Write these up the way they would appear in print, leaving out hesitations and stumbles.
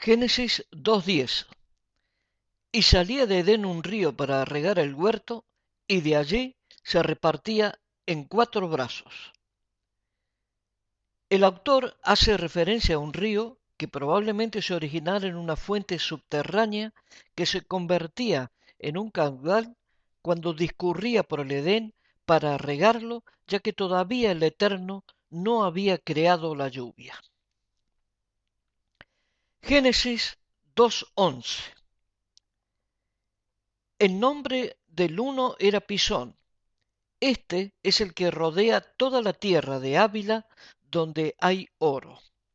Génesis 2:10. Y salía de Edén un río para regar el huerto, y de allí se repartía en 4 brazos. El autor hace referencia a un río que probablemente se originara en una fuente subterránea que se convertía en un caudal cuando discurría por el Edén para regarlo, ya que todavía el Eterno no había creado la lluvia. Génesis 2:11. El nombre del uno era Pisón. Este es el que rodea toda la tierra de Ávila, donde hay oro.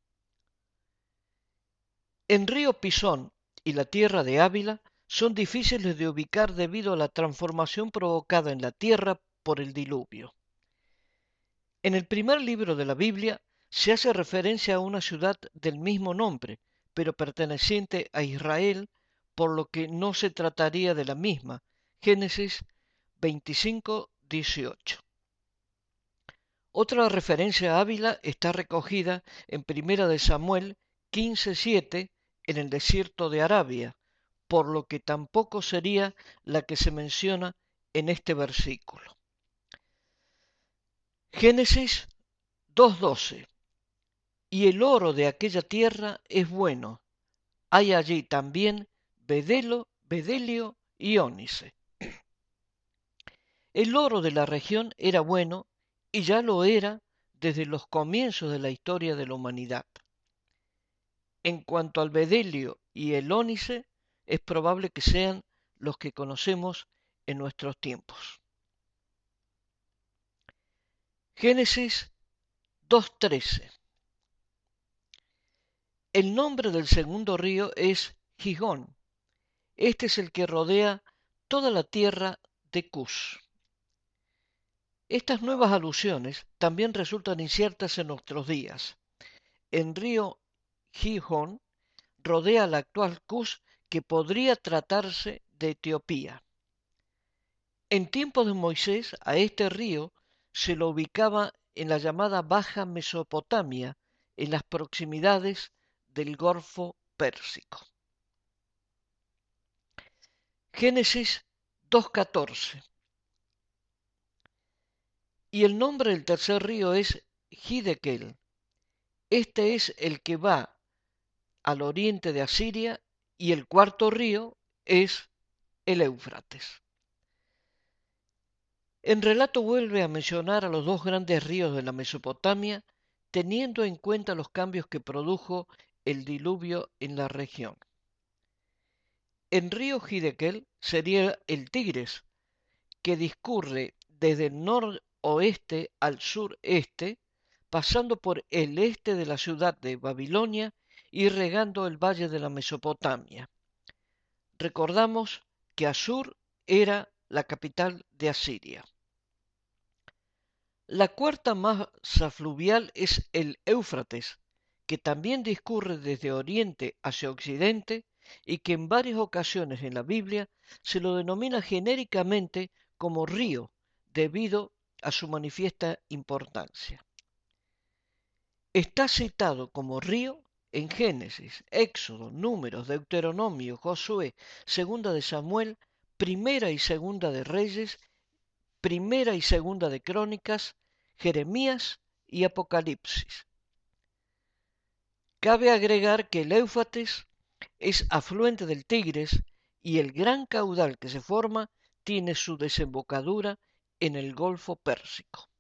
En Río Pisón y la tierra de Ávila son difíciles de ubicar debido a la transformación provocada en la tierra por el diluvio. En el primer libro de la Biblia se hace referencia a una ciudad del mismo nombre, pero perteneciente a Israel, por lo que no se trataría de la misma. Génesis 25:18. Otra referencia a Ávila está recogida en Primera de Samuel 15:7 en el desierto de Arabia, por lo que tampoco sería la que se menciona en este versículo. Génesis 2:12. Y el oro de aquella tierra es bueno. Hay allí también bedelio y ónice. El oro de la región era bueno y ya lo era desde los comienzos de la historia de la humanidad. En cuanto al bedelio y el ónice, es probable que sean los que conocemos en nuestros tiempos. Génesis 2:13. El nombre del segundo río es Gihón. Este es el que rodea toda la tierra de Cus. Estas nuevas alusiones también resultan inciertas en nuestros días. El río Gihón rodea la actual Cus, que podría tratarse de Etiopía. En tiempos de Moisés, a este río se lo ubicaba en la llamada Baja Mesopotamia, en las proximidades del Golfo Pérsico. Génesis 2:14. Y el nombre del tercer río es Hiddekel. Este es el que va al oriente de Asiria, y el cuarto río es el Éufrates. El relato vuelve a mencionar a los dos grandes ríos de la Mesopotamia, teniendo en cuenta los cambios que produjo el diluvio en la región. El río Hiddekel sería el Tigris, que discurre desde el noroeste al sureste, pasando por el este de la ciudad de Babilonia y regando el valle de la Mesopotamia. Recordamos que Asur era la capital de Asiria. La cuarta masa fluvial es el Éufrates, que también discurre desde oriente hacia occidente y que en varias ocasiones en la Biblia se lo denomina genéricamente como río debido a su manifiesta importancia. Está citado como río en Génesis, Éxodo, Números, Deuteronomio, Josué, Segunda de Samuel, Primera y Segunda de Reyes, Primera y Segunda de Crónicas, Jeremías y Apocalipsis. Cabe agregar que el Éufrates es afluente del Tigris y el gran caudal que se forma tiene su desembocadura en el Golfo Pérsico.